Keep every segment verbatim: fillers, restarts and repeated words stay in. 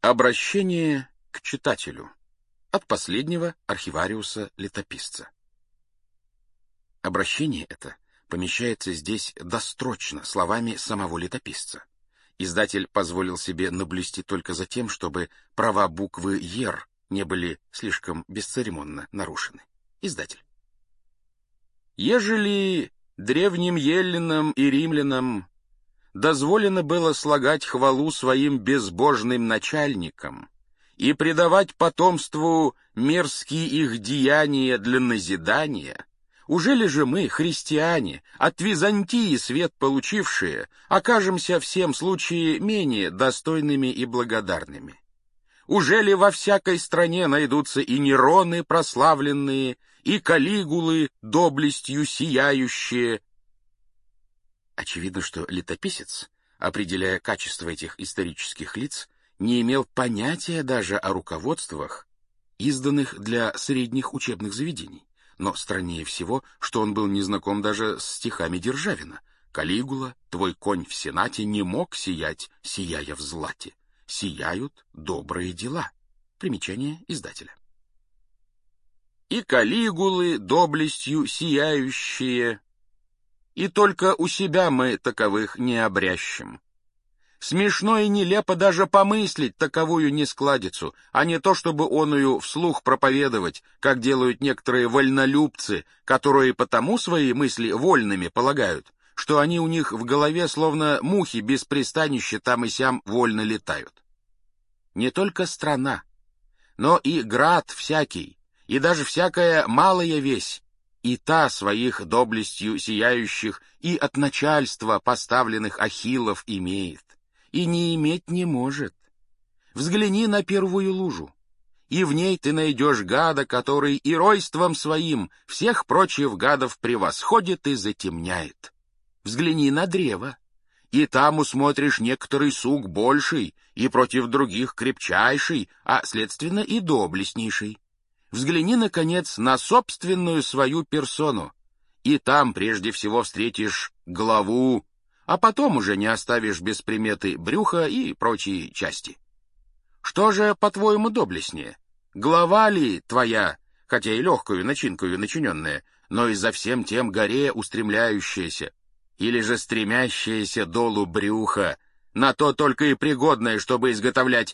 Обращение к читателю. От последнего архивариуса-летописца. Обращение это помещается здесь дострочно, словами самого летописца. Издатель позволил себе наблюсти только за тем, чтобы права буквы «ер» не были слишком бесцеремонно нарушены. Издатель. Ежели древним еллинам и римлянам дозволено было слагать хвалу своим безбожным начальникам и предавать потомству мерзкие их деяния для назидания, ужели же мы, христиане, от Византии свет получившие, окажемся в всем случае менее достойными и благодарными? Ужели во всякой стране найдутся и Нероны прославленные, и Калигулы доблестью сияющие? Очевидно, что летописец, определяя качество этих исторических лиц, не имел понятия даже о руководствах, изданных для средних учебных заведений. Но страннее всего, что он был не знаком даже с стихами Державина. «Калигула, твой конь в сенате не мог сиять, сияя в злате. Сияют добрые дела». Примечание издателя. И Калигулы доблестью сияющие, и только у себя мы таковых не обрящем. Смешно и нелепо даже помыслить таковую нескладицу, а не то, чтобы оную вслух проповедовать, как делают некоторые вольнолюбцы, которые потому свои мысли вольными полагают, что они у них в голове словно мухи без пристанища там и сям вольно летают. Не только страна, но и град всякий, и даже всякая малая весь, и та своих доблестью сияющих и от начальства поставленных ахиллов имеет, и не иметь не может. Взгляни на первую лужу, и в ней ты найдешь гада, который и ройством своим всех прочих гадов превосходит и затемняет. Взгляни на древо, и там усмотришь некоторый сук больший, и против других крепчайший, а, следственно, и доблестнейший. Взгляни, наконец, на собственную свою персону, и там прежде всего встретишь главу, а потом уже не оставишь без приметы брюха и прочие части. Что же, по-твоему, доблестнее? Глава ли твоя, хотя и легкую начинкою начиненная, но и за всем тем горе устремляющаяся, или же стремящаяся долу брюха, на то только и пригодное, чтобы изготовлять?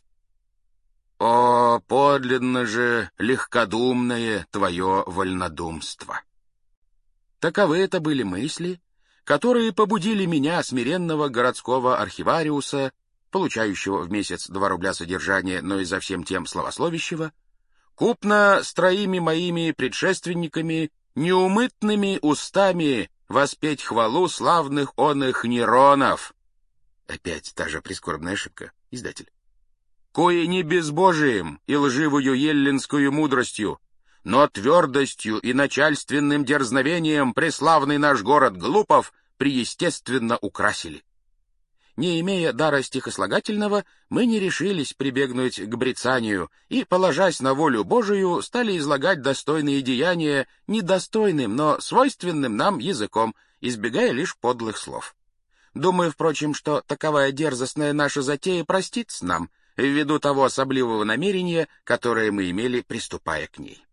О, подлинно же легкодумное твое вольнодумство! Таковы это были мысли, которые побудили меня, смиренного городского архивариуса, получающего в месяц два рубля содержания, но и за всем тем славословящего, купно с троими моими предшественниками, неумытными устами воспеть хвалу славных оных Неронов. Опять та же прискорбная ошибка, издатель. Кое не безбожием и лживую еллинскую мудростью, но твердостью и начальственным дерзновением преславный наш город Глупов преестественно украсили. Не имея дара стихослагательного, мы не решились прибегнуть к брецанию и, положась на волю Божию, стали излагать достойные деяния недостойным, но свойственным нам языком, избегая лишь подлых слов. Думаю, впрочем, что таковая дерзостная наша затея простится нам, ввиду того особливого намерения, которое мы имели, приступая к ней.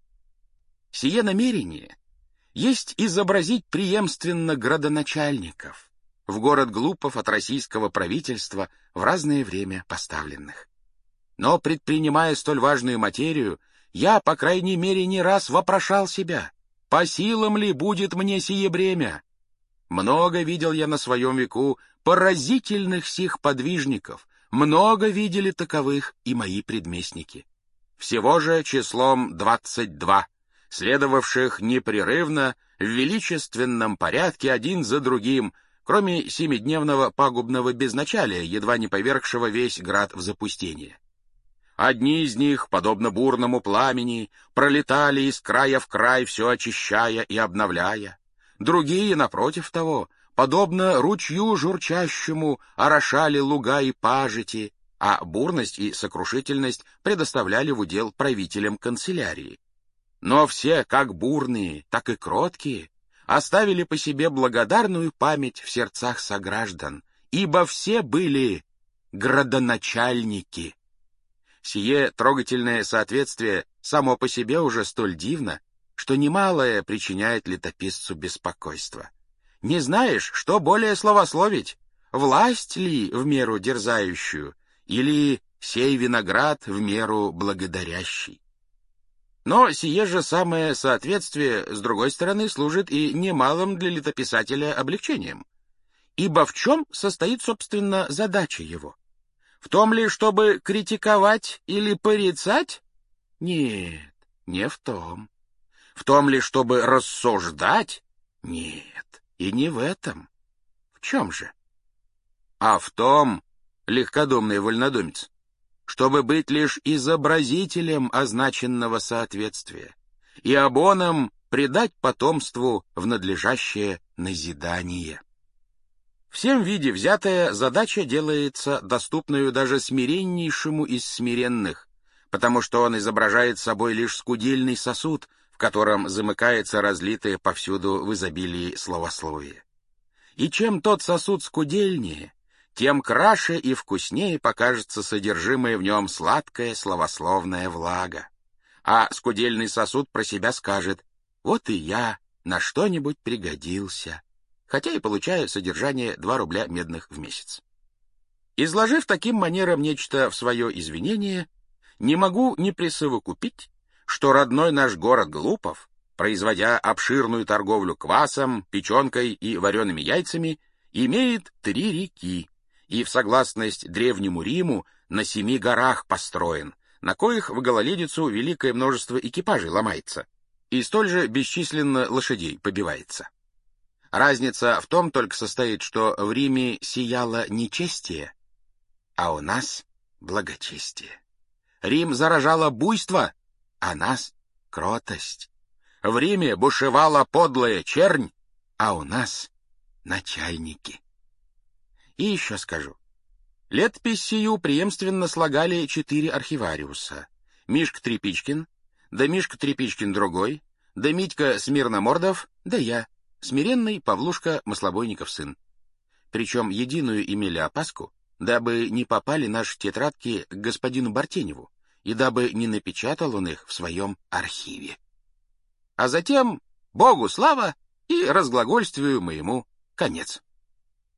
Сие намерение есть изобразить преемственно градоначальников, в город Глупов от российского правительства в разное время поставленных. Но, предпринимая столь важную материю, я, по крайней мере, не раз вопрошал себя, по силам ли будет мне сие бремя. Много видел я на своем веку поразительных сих подвижников, много видели таковых и мои предместники. Всего же числом двадцать два, следовавших непрерывно в величественном порядке один за другим, кроме семидневного пагубного безначалия, едва не повергшего весь град в запустение. Одни из них, подобно бурному пламени, пролетали из края в край, все очищая и обновляя. Другие, напротив того, подобно ручью журчащему, орошали луга и пажити, а бурность и сокрушительность предоставляли в удел правителям канцелярии. Но все, как бурные, так и кроткие, оставили по себе благодарную память в сердцах сограждан, ибо все были градоначальники. Сие трогательное соответствие само по себе уже столь дивно, что немалое причиняет летописцу беспокойство. Не знаешь, что более словословить, власть ли в меру дерзающую, или сей виноград в меру благодарящий. Но сие же самое соответствие, с другой стороны, служит и немалым для летописателя облегчением. Ибо в чем состоит, собственно, задача его? В том ли, чтобы критиковать или порицать? Нет, не в том. В том ли, чтобы рассуждать? Нет, и не в этом. В чем же? А в том, легкодумный вольнодумец, чтобы быть лишь изобразителем означенного соответствия и обоном придать потомству в надлежащее назидание. В сем виде взятая задача делается доступною даже смиреннейшему из смиренных, потому что он изображает собой лишь скудельный сосуд, в котором замыкается разлитое повсюду в изобилии словословие. И чем тот сосуд скудельнее, тем краше и вкуснее покажется содержимое в нем сладкая словословная влага. А скудельный сосуд про себя скажет: «Вот и я на что-нибудь пригодился», хотя и получаю содержание два рубля медных в месяц. Изложив таким манером нечто в свое извинение, не могу не присовокупить, что родной наш город Глупов, производя обширную торговлю квасом, печенкой и вареными яйцами, имеет три реки, и в согласность древнему Риму на семи горах построен, на коих в гололедицу великое множество экипажей ломается, и столь же бесчисленно лошадей побивается. Разница в том только состоит, что в Риме сияло нечестие, а у нас благочестие. Рим заражало буйство, а нас кротость. В Риме бушевала подлая чернь, а у нас начальники. И еще скажу. Летопись сию преемственно слагали четыре архивариуса: Мишка Трепичкин, да Мишка Трепичкин другой, да Митька Смирномордов, да я, смиренный Павлушка Маслобойников сын. Причем единую имели опаску, дабы не попали наши тетрадки к господину Бартеневу, и дабы не напечатал он их в своем архиве. А затем Богу слава и разглагольствию моему конец.